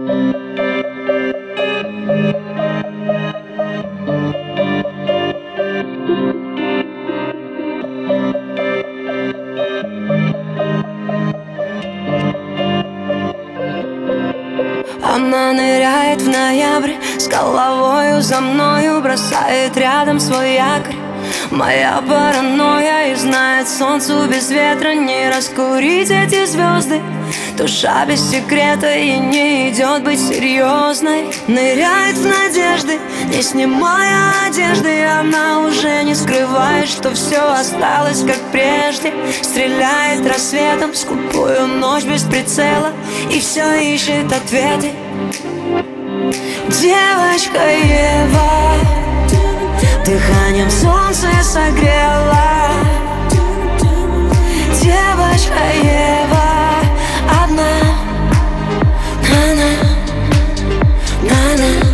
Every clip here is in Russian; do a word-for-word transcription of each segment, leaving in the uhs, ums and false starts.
Она ныряет в ноябрь, с головою за мною бросает рядом свой якорь. Моя паранойя и знает, солнцу без ветра не раскурить эти звезды. Душа без секрета и не идет быть серьезной. Ныряет в надежды, не снимая одежды. Она уже не скрывает, что все осталось как прежде. Стреляет рассветом в скупую ночь без прицела и все ищет ответы. Девочка Ева дыханием солнце согрела. Девочка Ева одна, на-на, на-на.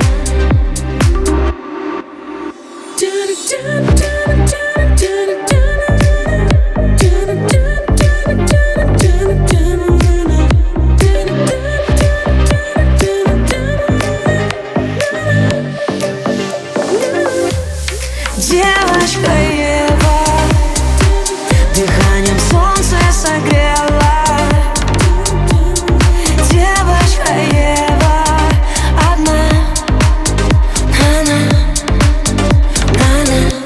Девочка Ева дыханием солнце согрела. Девочка Ева одна, на-на, на-на.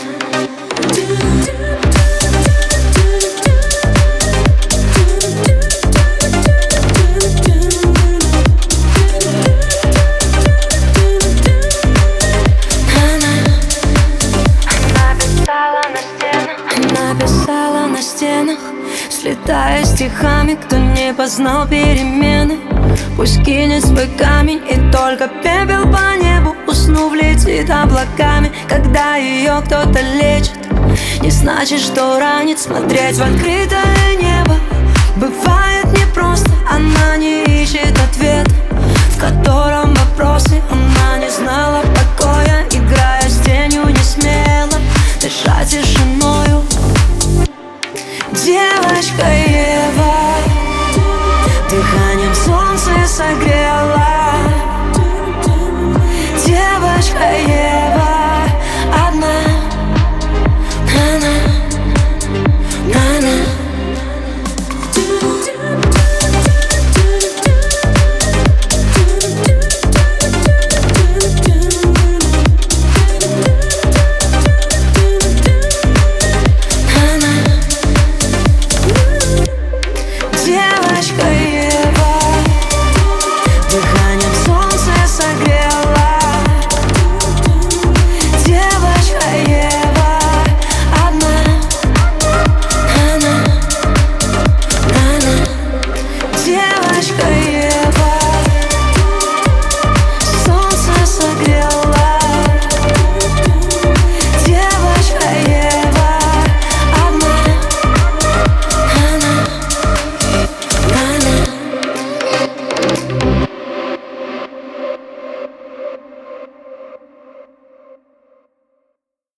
Написала на стенах, слетая стихами, кто не познал перемены, пусть кинет свой камень, и только пепел по небу, уснув, летит облаками. Когда ее кто-то лечит, не значит, что ранит. Смотреть в открытое небо бывает непросто. Она не ищет ответ, в котором вопросы. Она не знала покоя, играя с тенью, не смела дышать тишиною. Девочка Ева дыханием солнце согрела.